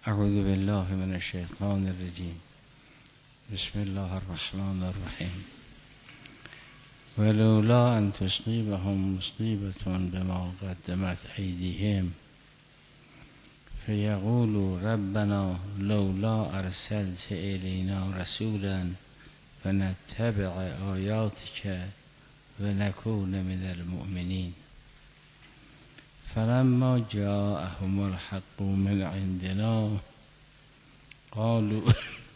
اعوذ بالله من الشیطان الرجیم. بسم الله الرحمن الرحیم. ولولا ان تصیبهم مصیبة بما قدمت ایدیهم فیقولوا ربنا لولا ارسلت الینا رسولا فنتبع آیاتک ونکون من المؤمنین فلما جاءهم الحق من عندنا قالوا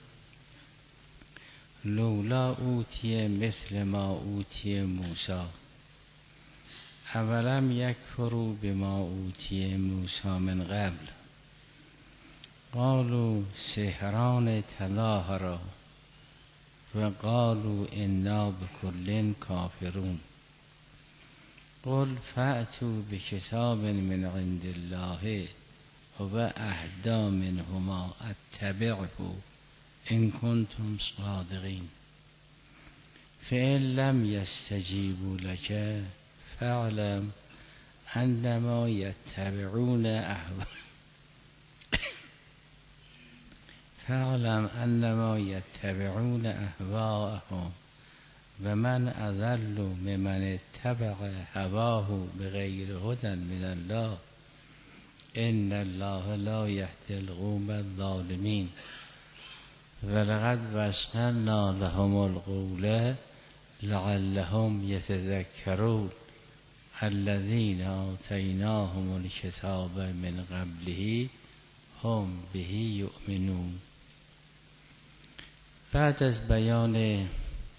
لولا اوتی مثل ما اوتی موسی اولم یکفروا بما اوتی موسی من قبل قالوا سحران تظاهرا و قالوا انا بكل کافرون قل فأتوا بکتاب من عند الله هو اهدی منهما اتبعه ان کنتم صادقین فإن لم يستجيبوا لك فاعلم انما يتبعون اهواءهم و من اضل ممن اتبع هواه بغیر هدى من الله ان الله لا یهدی القوم الظالمین ولقد وصلنا لهم القول لعلهم يتذكرون الذين آتيناهم الكتاب من قبله هم به يؤمنون. بعد از بیان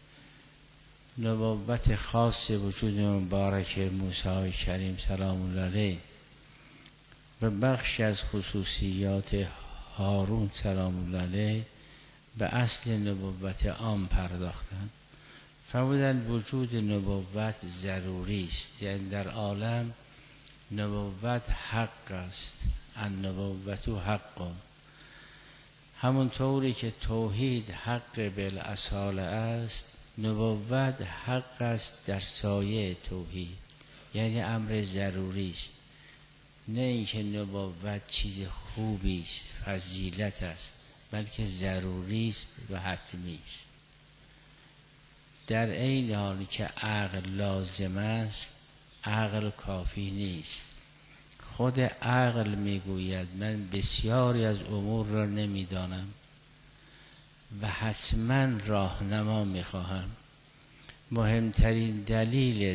نبوت خاص وجود مبارک موسی کریم سلام الله علیه و بخش از خصوصیات هارون سلام الله علیه به اصل نبوت عام پرداختند. فرمودند وجود نبوت ضروری است، یعنی در عالم نبوت حق است، النبوت حق، همونطوری که توحید حق بالاصاله است نبوت حق است در سایه توحید، یعنی امر ضروری است، نه اینکه نبوت چیز خوبی است فضیلت است، بلکه ضروری است و حتمی است. در این حالی که عقل لازم است عقل کافی نیست. خود عقل میگوید من بسیاری از امور را نمیدانم و حتما راهنما میخواهم. مهمترین دلیل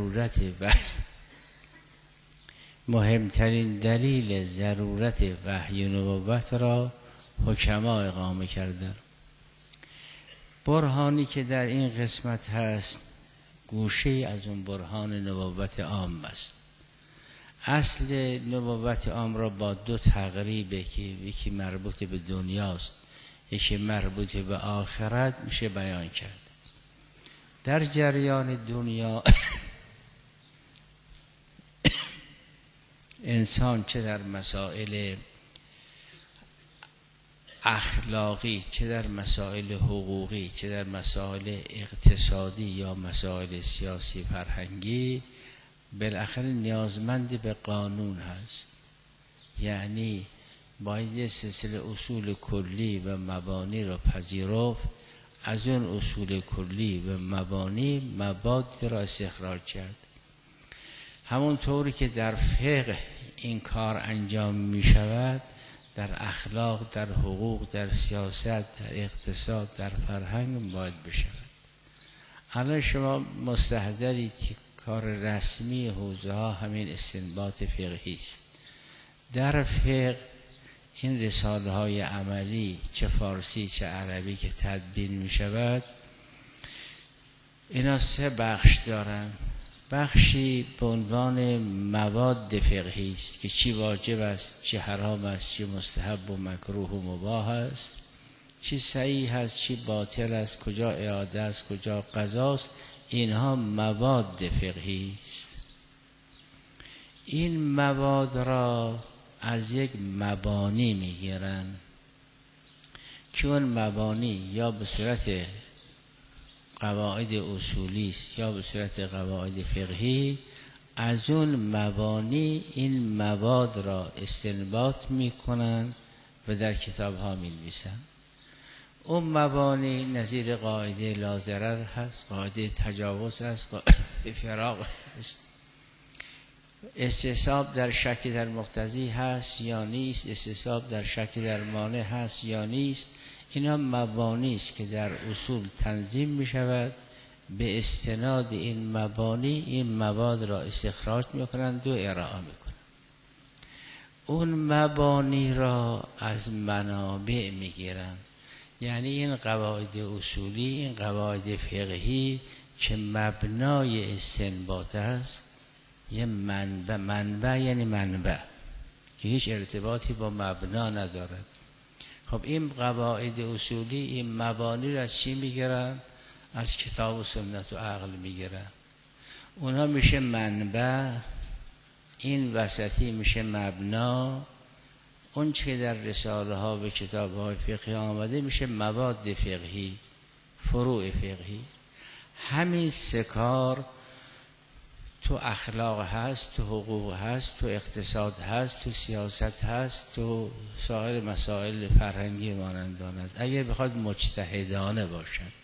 ضرورت وحی و نبوت را حکما اقامه کردند. برهانی که در این قسمت هست گوشه از اون برهان نبوت عام است. اصل نبوت عام را با دو تقریبه که یکی مربوط به دنیاست یکی مربوط به آخرت میشه بیان کرد. در جریان دنیا انسان چه در مسائل اخلاقی، چه در مسائل حقوقی، چه در مسائل اقتصادی یا مسائل سیاسی فرهنگی بالاخره نیازمند به قانون هست. یعنی باید یه سلسله اصول کلی و مبانی را پذیرفت، از اون اصول کلی و مبانی مبادی را استخراج کرد. همونطوری که در فقه این کار انجام می شود در اخلاق، در حقوق، در سیاست، در اقتصاد، در فرهنگ باید بشود. الان شما مستحضرید که کار رسمی حوزه ها همین استنباط فقهی است. در فقه این رساله های عملی چه فارسی چه عربی که تدوین می شود اینا سه بخش دارن. بخشی به عنوان مواد فقهی است که چی واجب است، چی حرام است، چی مستحب و مکروه و مباح است، چی صحیح است، چی باطل است، کجا اعاده است، کجا قضا است. اینها مواد فقهی است. این مواد را از یک مبانی میگیرن که اون مبانی یا به صورت قواعد اصولی است یا به صورت قواعد فقهی. از اون مبانی این مواد را استنباط میکنن و در کتاب ها می نویسن. اون مبانی نظیر قاعده لا ضرر هست، قاعده تجاوز هست، قاعده فراق هست. استصحاب در شک در مقتضی هست یا نیست، استصحاب در شک در مانع هست یا نیست. اینا مبانی است که در اصول تنظیم می شود. به استناد این مبانی این مواد را استخراج می کنند و ارائه می کنند. اون مبانی را از منابع می گیرند. یعنی این قواعد اصولی، این قواعد فقهی که مبنای استنباط است، یه منبع یعنی منبع که هیچ ارتباطی با مبنا ندارد. خب این قواعد اصولی این مبانی را از چی میگیرن؟ از کتاب و سنت و عقل میگیرن. اونا میشه منبع، این وسطی میشه مبنا، اون چه در رساله ها و کتاب های فقهی آمده میشه مواد فقهی، فروع فقهی. همین سه کار تو اخلاق هست، تو حقوق هست، تو اقتصاد هست، تو سیاست هست، تو سایر مسائل فرهنگی مانندان است. اگر بخواد مجتهدانه باشد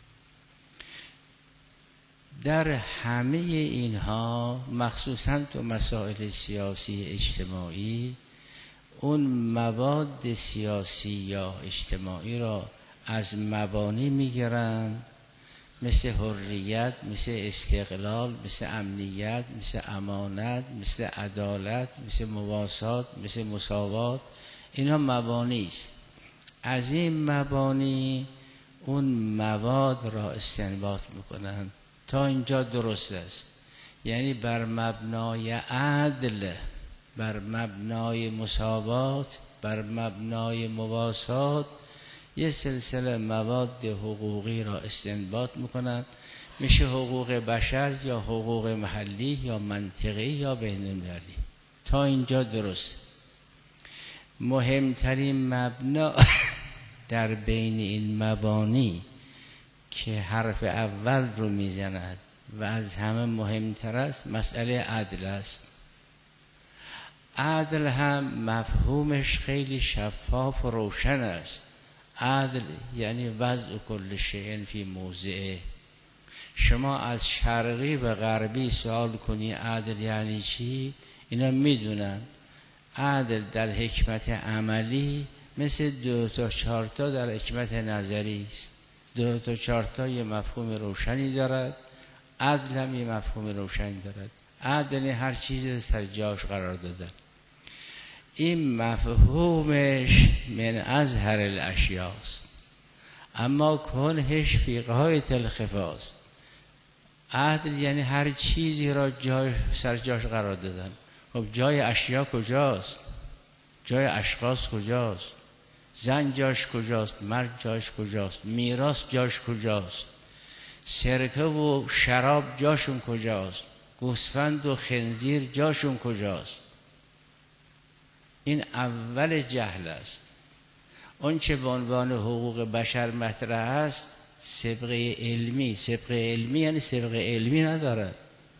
در همه اینها، مخصوصا تو مسائل سیاسی اجتماعی، اون مواد سیاسی یا اجتماعی را از مبانی میگیرند، مثل حریت، مثل استقلال، مثل امنیت، مثل امانت، مثل عدالت، مثل مواسات، مثل مساوات. اینا مبانی است. از این مبانی اون مواد را استنباط میکنن. تا اینجا درست است. یعنی بر مبنای عدل، بر مبنای مساوات، بر مبنای مواسات یه سلسله مواد حقوقی را استنباط میکنن. میشه حقوق بشر یا حقوق محلی یا منطقی یا بین المللی. تا اینجا درست. مهمترین مبنا در بین این مبانی که حرف اول رو میزند و از همه مهمتر است، مسئله عدل است. عدل هم مفهومش خیلی شفاف و روشن است. عدل یعنی وضع کل شیء فی موضعه. شما از شرقی به غربی سوال کنی عدل یعنی چی، اینا میدونن. عدل در حکمت عملی مثل 2 تا 4 تا در حکمت نظری است. 2 تا 4 تا یه مفهوم روشنی دارد، عدل هم یه مفهوم روشنی دارد. عدل هر چیزی سر جاش قرار دادن. این مفهومش من ازهر الاشیاست، اما کنهش فی غایت الخفاست. عدل یعنی هر چیزی را جای سر جاش قرار دادن. خب جای اشیا کجاست؟ جای اشخاص کجاست؟ زن جاش کجاست؟ مرد جاش کجاست؟ میراث جاش کجاست؟ سرکه و شراب جاشون کجاست؟ گوسفند و خنزیر جاشون کجاست؟ این اول جهل است. اون چه به عنوان حقوق بشر مطرح است سابقه علمی، سابقه علمی یعنی سابقه علمی ندارد.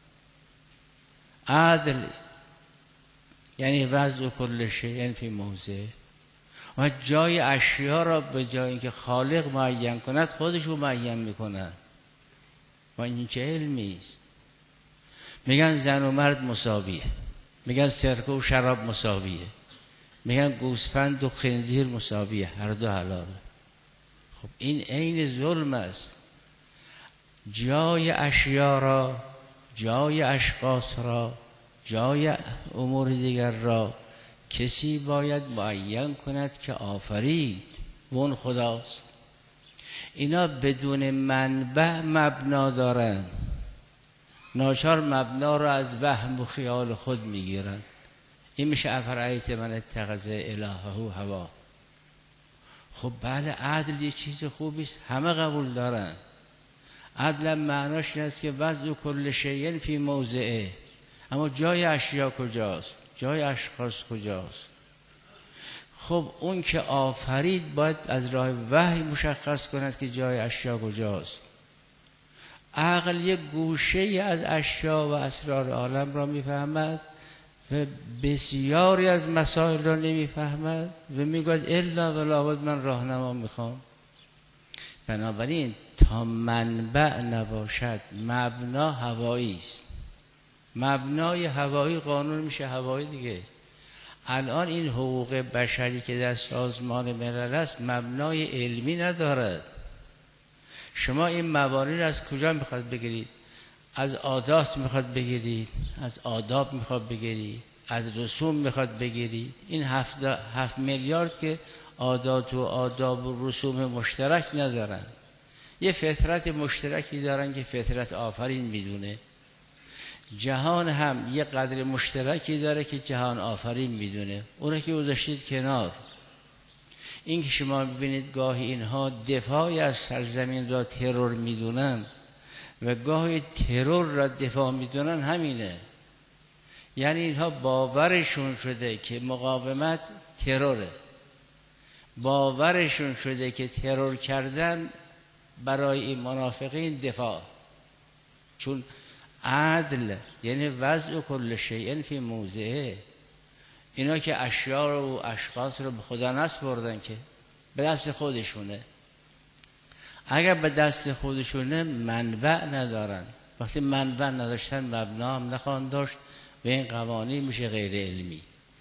عدل یعنی وضع کل شیء فی موضع، و جای اشیا را به جای اینکه خالق معین کند خودشو معین میکند. و این چه علمی است؟ میگن زن و مرد مساویه، میگن سرکه و شراب مساویه، میگن گوسفند و خنزیر مساویه، هر دو حلاله. خب این عین ظلم است. جای اشیا را، جای اشخاص را، جای امور دیگر را کسی باید معین کند که آفرید و اون خداست. اینا بدون منبع مبنا دارن، ناچار مبنا را از وهم و خیال خود میگیرن. این میشه افرایت من اتخذ الهه هوا. خب بله عدل یه چیز خوبی است، همه قبول دارن. عدل معناش این است که وضع کل شیء فی موضعه، اما جای اشیا کجاست؟ جای اشخاص کجاست؟ خب اون که آفرید باید از راه وحی مشخص کند که جای اشیا کجاست. عقل یک گوشه از اشیا و اسرار عالم را میفهمد، و بسیاری از مسائل را نمیفهمد و میگوید الا و لابد من راهنما میخوام. بنابراین تا منبع نباشد مبنا هوایی است. مبنای هوایی قانون میشه هوایی دیگه. الان این حقوق بشری که در سازمان ملل است مبنای علمی ندارد. شما این موارد از کجا میخواد بگیرید؟ از عادات میخواد بگیرید، از آداب میخواد بگیرید، از رسوم میخواد بگیرید. این 7 میلیارد که عادات و آداب و رسوم مشترک ندارن، یه فطرت مشترکی دارن که فطرت آفرین میدونه. جهان هم یه قدر مشترکی داره که جهان آفرین میدونه، اون که گذاشتید کنار. این که شما ببینید گاهی اینها دفاعی از سرزمین را ترور میدونن و گاهی ترور را دفاع میدونن، همینه. یعنی اینها باورشون شده که مقاومت تروره، باورشون شده که ترور کردن برای این منافقین دفاع. چون عدل یعنی وضع کل شیء فی موضعه. اینا که اشیاء و اشخاص رو به خدا نسپردن که به دست خودشونه. اگر به دست خودشونه منبع ندارن. وقتی منبع نداشتن مبنا هم نخواهند داشت و این قوانین میشه غیر علمی.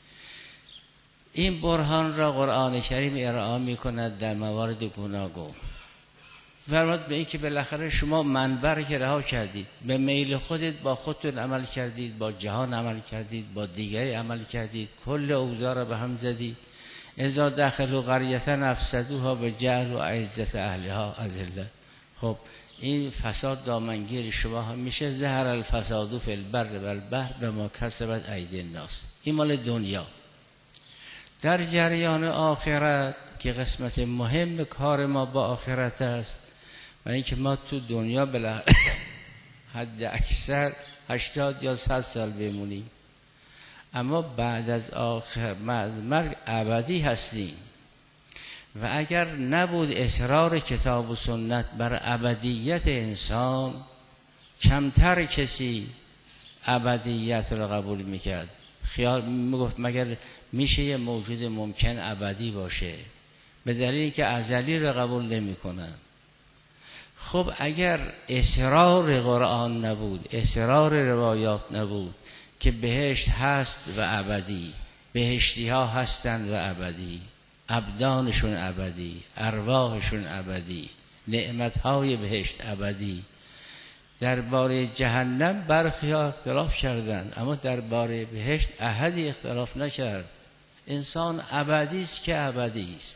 این برهان را قرآن کریم ارائه میکند در موارد گوناگون. فرمود به این که بالاخره شما منبع که رها کردید، به میل خودت با خودتون عمل کردید، با جهان عمل کردید، با دیگری عمل کردید، کل اوضاع را به هم زدید. اذا دخلوا قریة افسدوها و جعلوا عزة اهلها اذلة. خب این فساد دامنگیر شما هم میشه. ظهر الفساد فی البر و البحر بما کسبت ایدی الناس. این مال دنیا. در جریان آخرت که قسمت مهم کار ما با آخرت است، برای اینکه ما تو دنیا بالاخره حد اکثر 80 یا 100 سال بمونیم، اما بعد از مرگ ابدی هستیم. و اگر نبود اصرار کتاب و سنت بر ابدیت انسان، کمتر کسی ابدیت را قبول میکرد. خیال میگفت مگر میشه یه موجود ممکن ابدی باشه، به دلیلی که ازلی را قبول نمیکنن. خب اگر اصرار قرآن نبود، اصرار روایات نبود که بهشت هست و ابدی، بهشتی ها هستند و ابدی، ابدانشون ابدی، ارواحشون ابدی، نعمت های بهشت ابدی. درباره جهنم برخی ها اختلاف کردند، اما درباره بهشت احدی اختلاف نکرد. انسان ابدی است که ابدی است.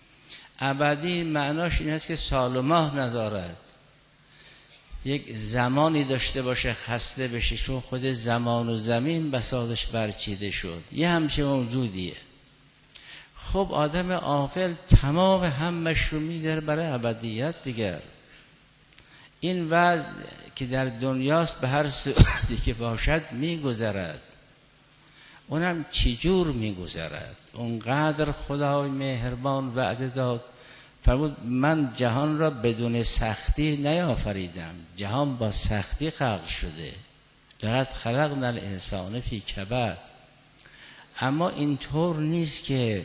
ابدی معناش این است که سال و ماه ندارد، یک زمانی داشته باشه خسته بشه، چون خود زمان و زمین بساطش برچیده شد، یه همچه موجودیه. خب آدم عاقل تمام همش رو میذاره برای ابدیت دیگر. این وضع که در دنیاست به هر صورتی که باشد میگذرد. اونم چجور میگذرد؟ اونقدر خدای مهربان وعده داد، فرمود من جهان را بدون سختی نیافریدم، جهان با سختی خلق شده. لقد خلقنا الانسان فی کبد. اما اینطور نیست که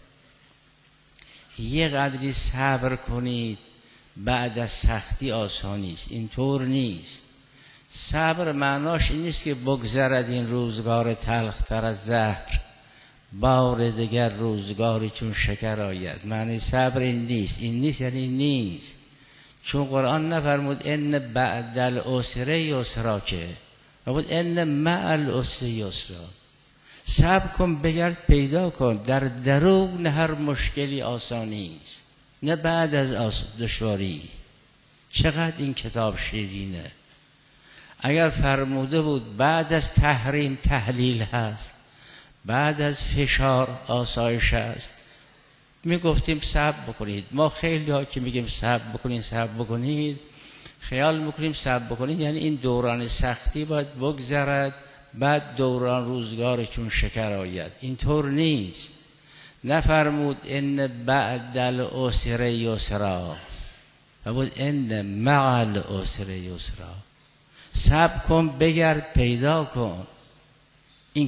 یه قدری صبر کنید بعد از سختی آسانی است. اینطور نیست. صبر معناش این نیست که بگذرد این روزگار تلخ تر از زهر، بار دیگر روزگاری چون شکر آید. معنی صبر این نیست. این نیست یعنی نیست. چون قرآن نفرمود ان بعد العسر یسرا، که فرمود ان مع العسر یسرا. صبر کن، بگرد پیدا کن. در درون هر مشکلی آسانی است، نه بعد از دشواری. چقدر این کتاب شیرینه. اگر فرموده بود بعد از تحریم تحلیل هست، بعد از فشار آسایش هست، میگفتیم صبر بکنید. ما خیلی ها که میگیم صبر بکنید خیال میکنیم صبر بکنید یعنی این دوران سختی باید بگذرد، بعد دوران روزگار چون شکر آید. اینطور نیست. نفرمود ان بعد العسر یسرا، فرمود ان مع العسر یسرا. صبر کن، بگرد پیدا کن. این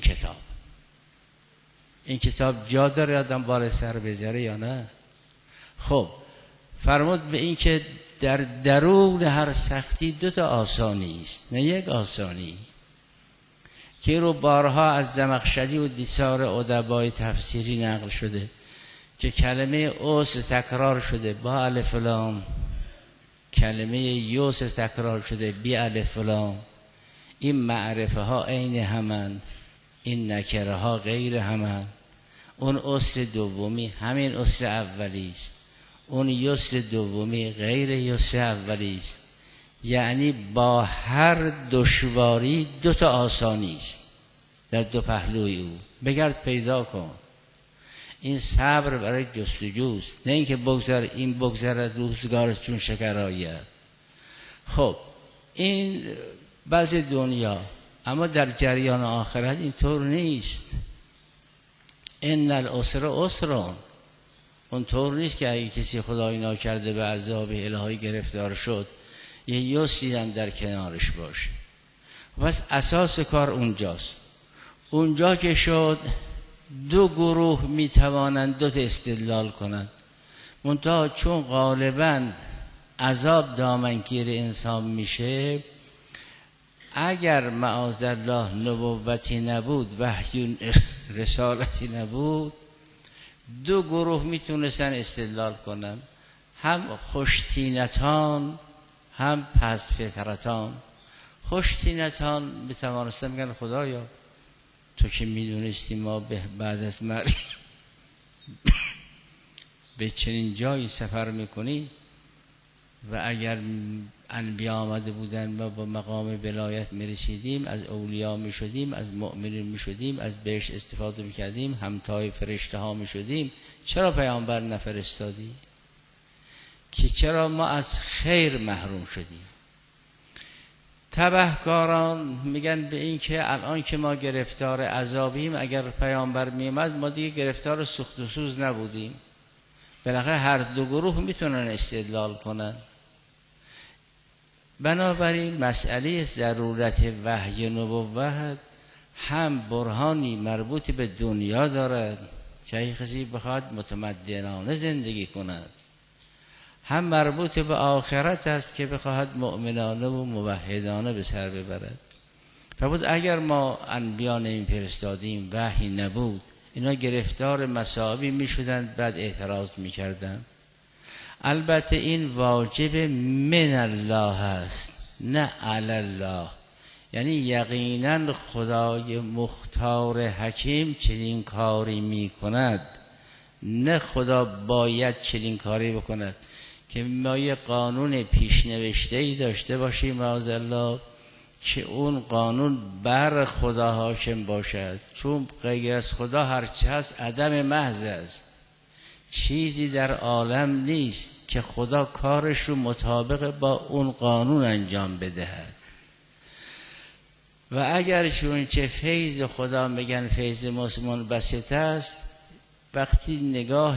کتاب جا داره آدم بار سر بذاره یا نه؟ خب فرمود به این که در درون هر سختی 2 آسانی است، نه یک آسانی، که رو بارها از زمخشری و دیسار ادبای تفسیری نقل شده که کلمه اوس تکرار شده با الف لام، کلمه یوس تکرار شده بی الف لام. این معرفه ها عین همن، این نکره ها غیر همن. اون اصل دومی همین اصل اولی است، اون یسر دومی غیر یسر اولی است. یعنی با هر دشواری 2 آسانی است در 2 پهلوی او. بگرد پیدا کن. این صبر برای جستجوست، نه اینکه بگذار این بگذرد روزگار چون شکر آید. خب این بعض دنیا، اما در جریان آخرت اینطور نیست. ان العسر عسرون. اونطور نیست که اگه کسی خدای ناکرده به عذاب الهی گرفتار شد یه یسری هم در کنارش باشه. پس اساس کار اونجاست. اونجا که شد 2 گروه میتوانند 2 استدلال کنند، منتها چون غالبا عذاب دامنگیر انسان میشه، اگر معاذالله نبوتی نبود، وحی رسالتی نبود، 2 گروه میتونستن استدلال کنن، هم خوشتینتان هم پست فطرتان. خوشتینتان میتوانستن بگن خدایا تو که میدونستی ما بعد از مرگ به چنین جایی سفر میکنی و اگر انبیا آمده بودن و با مقام ولایت میرسیدیم، از اولیا میشدیم، از مؤمنین میشدیم، از بهش استفاده میکردیم، همتای فرشته ها میشدیم، چرا پیامبر نفرستادی؟ که چرا ما از خیر محروم شدیم؟ تبهکاران میگن به این که الان که ما گرفتار عذابیم، اگر پیامبر میومد ما دیگه گرفتار سوخت و سوز نبودیم. بالاخره هر 2 گروه میتونن استدلال کنن. بنابراین مسئله ضرورت وحی نبوت هم برهانی مربوط به دنیا دارد که اگه کسی بخواد متمدنانه زندگی کند، هم مربوط به آخرت است که بخواهد مؤمنانه و موحدانه به سر ببرد. فرمود اگر ما انبیا نمی‌فرستادیم، وحی نبود، اینا گرفتار مصائبی میشدن، بعد اعتراض میکردن. البته این واجب من الله است نه علی الله. یعنی یقینا خدای مختار حکیم چنین کاری میکند، نه خدا باید چنین کاری بکند که ما یه قانون پیشنوشته‌ای داشته باشیم معاذالله که اون قانون بر خدا حاکم باشد، چون غیر از خدا هرچه هست عدم محض است. چیزی در عالم نیست که خدا کارش رو مطابق با اون قانون انجام بدهد. و اگر چون چه فیض خدا میگن فیض منبسط است، وقتی نگاه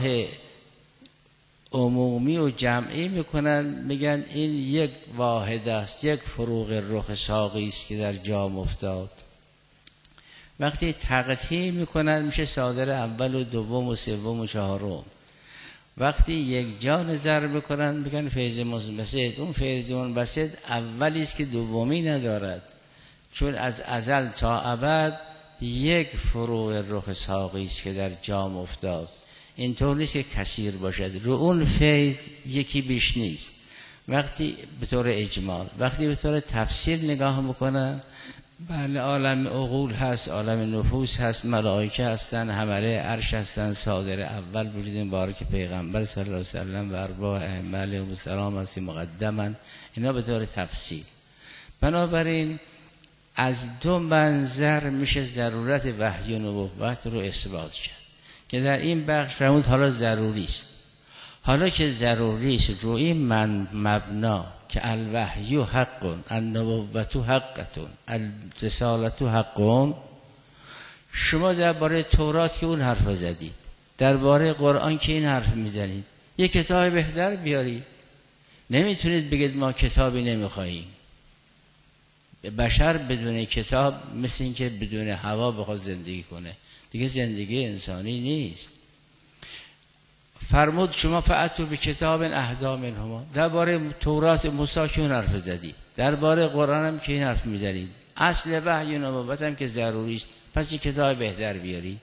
عمومی و جمعی میکنن میگن این یک واحد است، یک فروغ رخ ساقی است که در جام افتاد. وقتی تقطیع میکنن میشه صادر اول و دوم و سوم و چهارم. وقتی یک جا نظر میکنن میگن فیض منبسط. اون فیض منبسط اولی است که دومی ندارد، چون از ازل تا ابد یک فروغ رخ ساقی است که در جام افتاد. اینطور نیست که کثیر باشد، رو اون فیض یکی بیش نیست. وقتی به طور اجمال، وقتی به طور تفصیل نگاه میکنن، بله عالم عقول هست، عالم نفوس هست، ملائکه هستن، حمله عرش هستن، صادر اول وجود مبارک پیغمبر صلی الله علیه و سلم و ارواح ائمه علیهم السلام هستی مقدما، اینا به طور تفصیل. بنابراین از 2 منظر میشه ضرورت وحی و نبوت رو اثبات کرد که در این بخش فرمود حالا ضروری است. حالا که ضروری است، رو این مبنا که الوحی حق، النبوت حقتون، الرسالت حق، شما درباره تورات که اون حرف زدید، درباره قرآن که این حرف میزنید، یک کتاب بهتر بیارید. نمیتونید بگید ما کتابی نمیخواییم. بشر بدون کتاب مثل این که بدون هوا بخواد زندگی کنه، دیگه زندگی انسانی نیست. فرمود شما فأتوا بکتاب اهدی منهما، درباره تورات موسی که حرف زدی، درباره قرآن هم که این حرف میزنید، اصل وحی و نبوت هم که ضروری است، پس یک کتاب بهتر بیاری.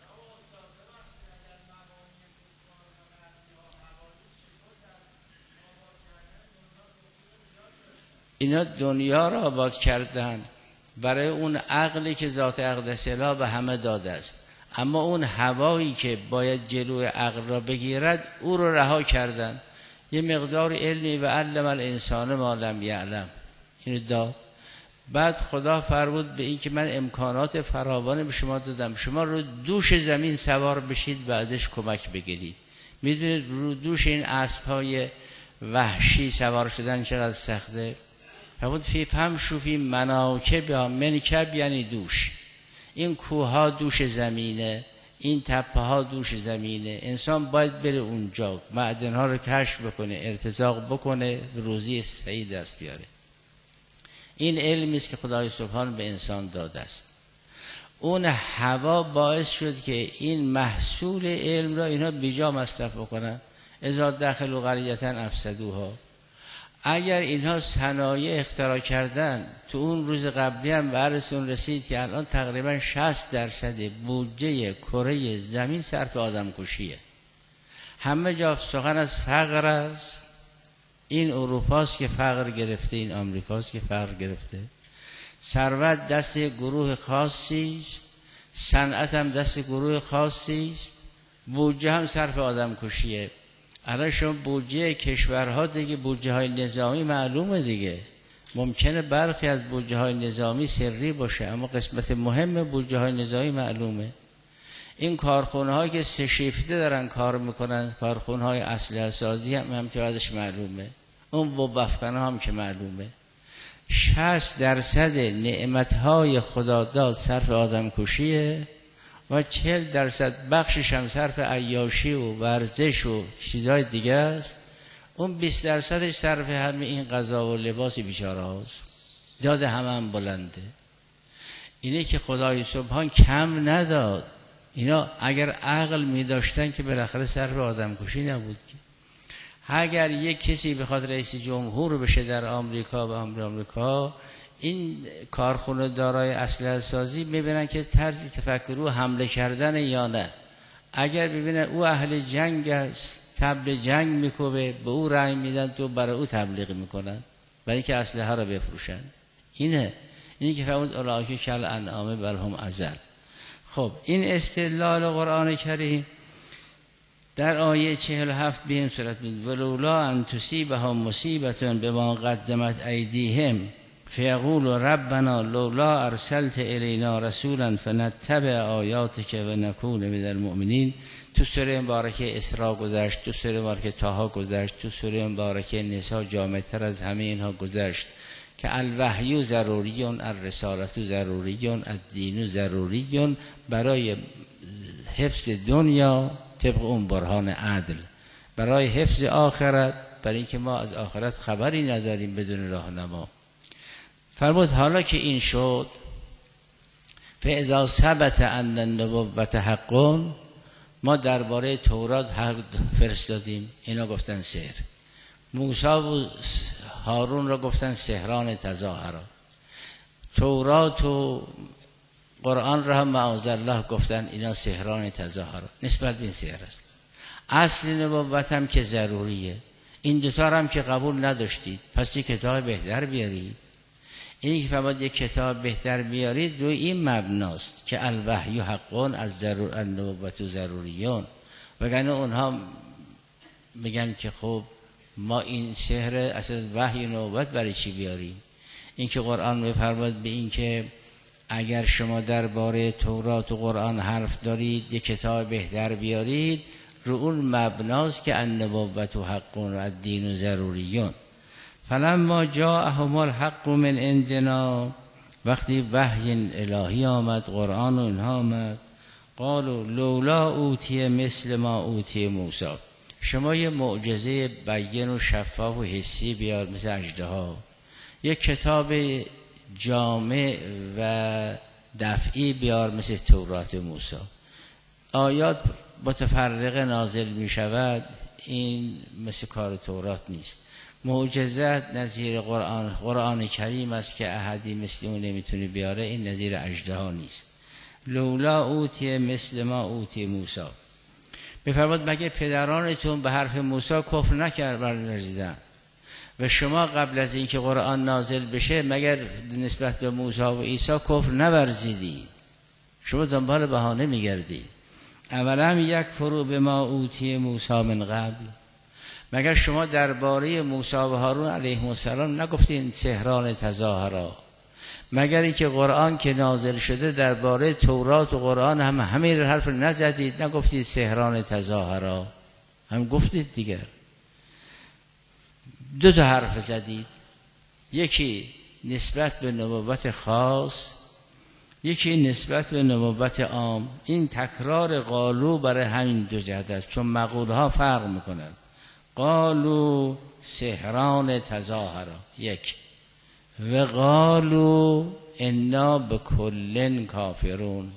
اینا دنیا را آباد کردن برای اون عقلی که ذات اقدس الله به همه داده است، اما اون هوایی که باید جلوی عقل را بگیرد او رو رها کردن. یه مقدار علمی و علم الانسان ما لم یعلم اینو داد. بعد خدا فرمود به این که من امکانات فراوان به شما دادم، شما رو دوش زمین سوار بشید بعدش کمک بگیرید. میدونید رو دوش این اسب‌های وحشی سوار شدن چقدر سخته؟ فرمود فهم شوفی مناکب یا منکب یعنی دوش. این کوها دوش زمینه، این تپه ها دوش زمینه، انسان باید بره اونجا معدن ها رو کشف بکنه، ارتزاق بکنه، روزی صحیح دست بیاره. این علمی است که خدای سبحان به انسان داده است. اون هوا باعث شد که این محصول علم را اینا بیجا مصرف بکنن. اذا دخلوا قریة افسدوها. اگر اینها صنایع اختراع کردن، تو اون روز قبلی هم برسون رسید که الان تقریبا 60% بودجه کره زمین صرف آدم کشیه. همه جا سخن از فقر است. این اروپاست که فقر گرفته، این آمریکاست که فقر گرفته. ثروت دست گروه خاصی است، صنعت هم دست گروه خاصی است، بودجه هم صرف آدم کشیه. الان شما بودجه کشورها دیگه بودجه های نظامی معلومه دیگه. ممکنه برخی از بودجه های نظامی سری باشه اما قسمت مهم بودجه های نظامی معلومه. این کارخونه هایی که 3 شیفته دارن کار میکنن، کارخونه های اسلحه سازی هم امتیازش معلومه، اون بمبافکنه هم که معلومه. 60% نعمت های خدا داد صرف آدم کشیه و 40% بخشش هم صرف عیاشی و ورزش و چیزهای دیگه است. اون 20% صرف همه این غذا و لباس بیچاره هاست. داد هم بلنده. اینه که خدای سبحان کم نداد. اینا اگر عقل می داشتن که بالاخره صرف آدم کشی نبود که. اگر یک کسی بخواد رئیس جمهور بشه در آمریکا و آمریکا، این کارخونه دارای اسلحه سازی میبینن که طرز تفکر رو حمله کردن یا نه. اگر ببینن او اهل جنگ است، تبل جنگ میکوبه، به او رأی میدن، تو برای او تبلیغ میکنن برای اینکه اسلحه رو بفروشن. اینه که فرمود اولئک کالانعام بل هم اضل. خب این استدلال قرآن کریم در آیه 47 به این صورت بود: ولولا ان تصیبهم مصیبة بما قدمت ایدیهم فیقول ربنا لولا ارسلت الینا رسولا فنتبع آیاتک و نکون من المؤمنین. تو سوره مبارکه اسراء گذشت، تو سوره مبارکه طه گذشت، تو سوره مبارکه نساء جامع‌تر از همه اینها گذشت که الوحی ضروریون، الرسالت ضروریون، الدین ضروریون برای حفظ دنیا طبق اون برهان عدل، برای حفظ آخرت، برای اینکه ما از آخرت خبری نداریم بدون راهنما. فرمود حالا که این شد، فاذا ثبت ان النبوة حق، ما درباره تورات حق فرستادیم، اینا گفتن سحر. موسی و هارون را گفتن سحران تظاهرا. تورات و قرآن را هم معاذالله گفتن اینا سحران تظاهرا. نسبت به این سحر است. اصل نبوت هم که ضروریه. این دوتا هم که قبول نداشتید، پس یک کتاب بهتر بیارید. اینی که فرمود یک کتاب بهتر بیارید روی این مبناست که الوحی حقون از النبوت ضروریون. وگرنه اونها میگن که خب ما این سحر اصلا وحی و نبوت برای چی بیاریم؟ این که قرآن میفرماد به این که اگر شما درباره تورات و قرآن حرف دارید یک کتاب بهتر بیارید، رو اون مبناست که النبوت حقون و الدین ضروریون. فلما جاءهم الحق من عندنا، وقتی وحی الهی آمد، قرآن و اینها آمد، قالوا لولا اوتی مثل ما اوتی موسی. شما یه معجزه بیان و شفاف و حسی بیار مثل اژدها، یک کتاب جامع و دفعی بیار مثل تورات موسی. آیات متفرقه نازل می شود، این مثل کار تورات نیست. معجزات نظیر قرآن کریم است که احدی مثل اون نمیتونه بیاره، این نظیر اژدها نیست. لولا اوتی مثل ما اوتی موسی. بفرماد مگه پدرانتون به حرف موسی کفر نرزیدن و شما قبل از اینکه قرآن نازل بشه مگر نسبت به موسی و عیسی کفر نورزیدید؟ شما دنبال بهانه میگردید. اولا یک فرو به ما اوتی موسی من قبل، مگر شما درباره موسی و هارون علیهم السلام نگفتین سحران تظاهرا؟ مگر اینکه قرآن که نازل شده درباره تورات و قرآن همین حرف نزدید؟ نگفتید سحران تظاهرا؟ هم گفتید دیگر. دو تا حرف زدید، یکی نسبت به نبوت خاص، یکی نسبت به نبوت عام. این تکرار قالو برای همین دو جهت است، چون مقولها فرق میکنند. قالو سحران تظاهرا یک، و قالو انا بکل کافرون.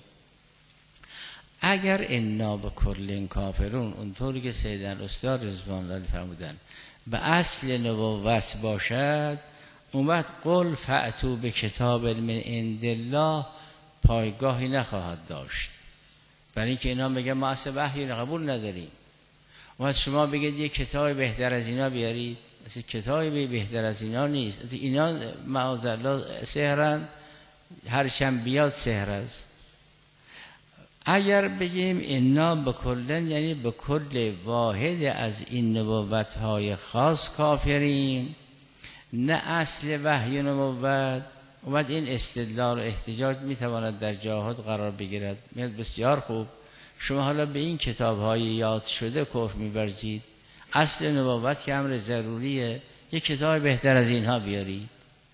اگر انا بکل کافرون اونطوری که سیدن استاد رضوان الله فرمودن به اصل نبوت باشد، اون وقت قل فأتوا بکتاب من عند الله پایگاهی نخواهد داشت، برای اینکه اینا میگن ما اصل وحی قبول نداریم. وقت شما بگید یک کتاب بهتر از اینا بیارید، اصلا کتابی بهتر از اینا نیست. اینا معاذالله سحرن، هر چند بیاد سحر است. اگر بگیم انا بکلن یعنی به کل واحد از این نبوت‌های خاص کافریم، نه اصل وحی نبوت. اومد این استدلال و احتجاج میتواند در جاهات قرار بگیرد. بسیار خوب، شما حالا به این کتاب‌های یاد شده کفر می‌ورزید. اصل نبوت که امر ضروریه، یک کتاب بهتر از اینها بیارید.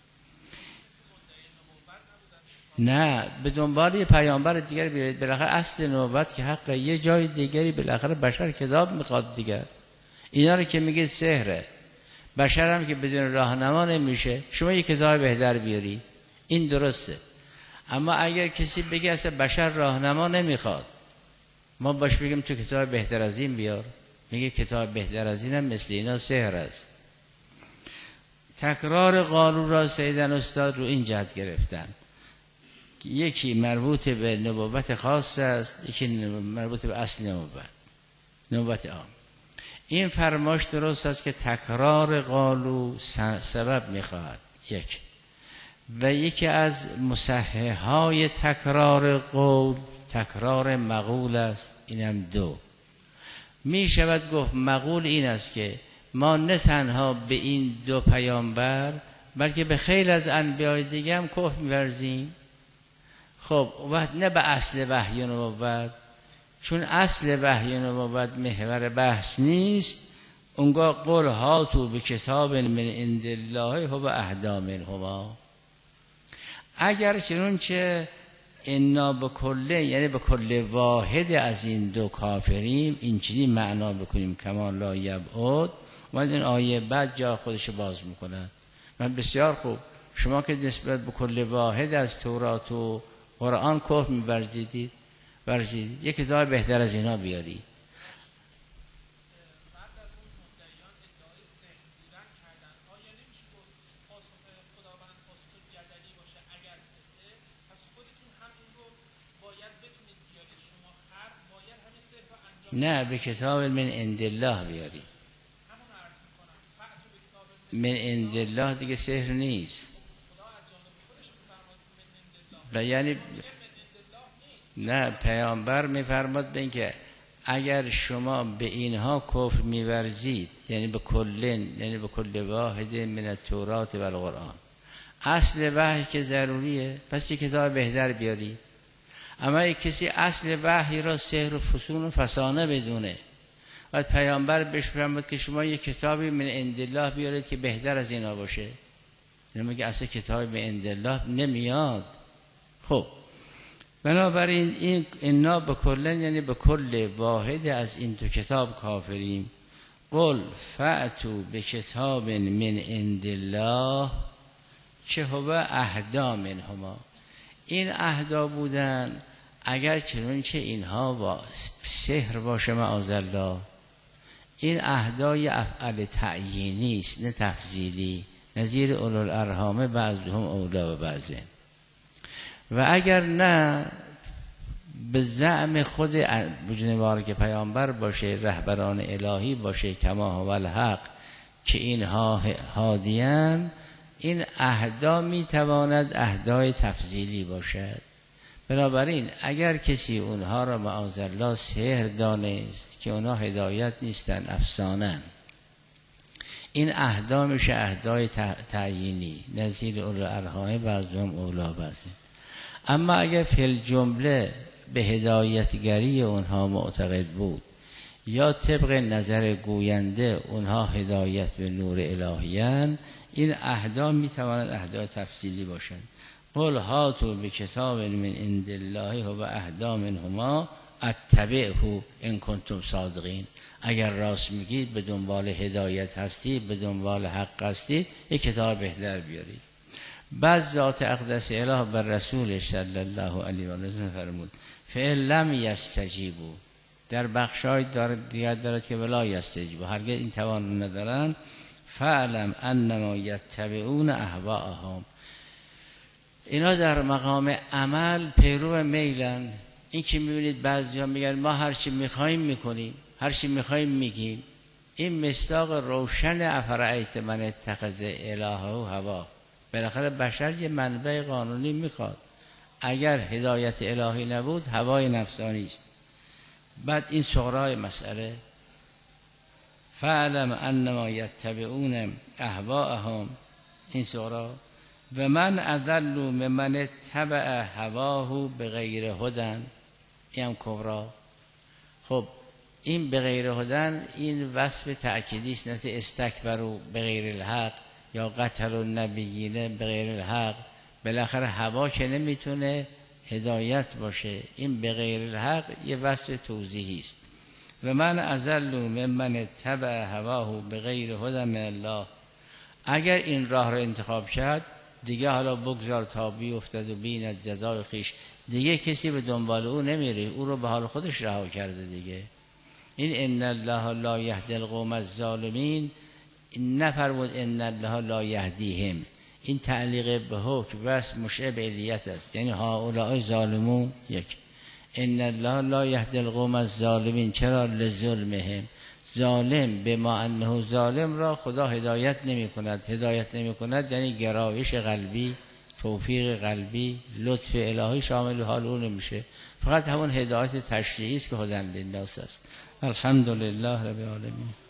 نه، به دنبال یه پیامبر دیگر بیارید. بالاخره اصل نبوت که حق یه جای دیگری بالاخره بشر کتاب میخواد دیگر. اینا رو که میگید سحره، بشر هم که بدون راهنما نمیشه، شما یه کتاب بهتر بیارید، این درسته. اما اگر کسی بگه اصلا بشر راهنما نمیخواد، ما باش بگیم تو کتاب بهتر از این بیار، میگه کتاب بهتر از این هم مثل اینا سحر است. تکرار قالو را سیدن استاد رو این جهت گرفتن، یکی مربوط به نبوت خاص است، یکی مربوط به اصل نبوت عام. این فرماش درست است که تکرار قالو سبب میخواهد یک، و یکی از مصححهای تکرار قول تکرار مقول است، اینم دو. می شود گفت مقول این است که ما نه تنها به این دو پیامبر بلکه به خیلی از انبیاء دیگه هم کفر می‌ورزیم. خب وقت نه به اصل وحی و نبوت، چون اصل وحی و نبوت محور بحث نیست. اونگاه قل هاتوا بکتاب من عند الله هو اهدی منهما. اگر چنانچه انا بکل یعنی به کل واحد از این دو کافریم، این چنین معنا بکنیم کما لا یبعد، و این آیه بعد جا خودش باز میکند. من بسیار خوب، شما که نسبت به کل واحد از تورات و قرآن کفر می‌ورزیدید، یک کتاب بهتر از اینا بیارید. نه، به کتاب من عند الله بیاری. من عند الله دیگه سحر نیست. یعنی نه، پیامبر میفرماد به این که اگر شما به اینها کفر میورزید، یعنی به کلن، یعنی به کل واحد من التورات و القرآن، اصل وحی که ضروریه، پس یک کتاب بهتر بیاری. اما یک کسی اصل وحی را سحر و فسون و فسانه بدونه، و پیامبر بهش فرمود که شما یک کتابی من عند الله بیارید که بهتر از اینا باشه، نمیگه اصلا کتابی من عند الله نمیاد. خب بنابراین این انا بکلن یعنی به کل واحد از این دو کتاب کافریم. قل فأتوا بکتاب من عند الله، که هو اهدا منهما. این اهدا بودن اگر چنانچه اینها با سحر باشه معاذالله، این اهدای افعال تعیینی است نه تفضیلی، نظیر اولوالارحام بعضهم اولا و بعضین. و اگر نه به زعم خود بجنوار که پیامبر باشه، رهبران الهی باشه، کما هو الحق، که اینها هادیان، این اهدا میتواند اهدای تفضیلی باشد. بنابراین اگر کسی اونها را معاذالله سحر دانست که اونها هدایت نیستن، افسانن، این اهدا میشه اهدای تعیینی، نظیر اولوالارحام بعضهم اولا بعضین. اما اگر فی الجمله به هدایتگری اونها معتقد بود یا طبق نظر گوینده اونها هدایت به نور الهیان، این اهدا میتواند اهدای تفصیلی باشد. قل هاتوا بکتاب من عند الله هو اهدا منهما اتبعه ان کنتم صادقین. اگر راست میگید، به دنبال هدایت هستید، به دنبال حق هستید، یک کتاب بهتر بیارید. بعد ذات اقدس اله بر رسولش صلی الله علیه و سلم فرمود فإن لم یستجیبوا، در بخشای دیگر دارد که ولا یستجیبوا، هرگز این توان ندارن، فعلم انما یتبعون اهواءهم، اینا در مقام عمل پیرو میلن. این که میبینید بعضی ها میگن ما هر چی میخوایم میکنیم، هر چی میخوایم میگیم، این مصداق روشن افرأیت من اتخذ الهه هوا. بالاخره بشر یه منبع قانونی میخواد، اگر هدایت الهی نبود هوای نفسانی است. بعد این صغرای مسئله، فعلم انما یتبعون اهواءهم، این صغرا، و من اضل ممن اتبع هواه بغیر هدن، این هم کبرا. خب این بغیر هدن این وصف تأکیدی است، مثل استکبروا بغیر الحق یا قتل النبیین بغیر الحق. بالاخره هوا که نمیتونه هدایت باشه، این بغیر الحق یه وصف توضیحی است. و من اضل ممن اتبع هواه بغیر هدى من الله، اگر این راه را انتخاب شد دیگه حالا بگذار تا بیفتد و بیند جزای خویش، دیگه کسی به دنبال او نمیره، او رو به حال خودش رها کرده دیگه. این ان الله لا یهدی القوم الظالمین، نفرمود ان الله لا یهدیهم، این تعلیق به حکم بس مشعب علیت است، یعنی هؤلاء ظالمون یک. ان الله لا یهدی القوم الظالمین، چرا؟ لظلمهم، ظالم به ما انه ظالم را خدا هدایت نمی کند. هدایت نمی کند یعنی گرایش قلبی، توفیق قلبی، لطف الهی شامل حال اون نمیشه، فقط همون هدایت تشریعی است که هدی للناس است. الحمدلله رب العالمین.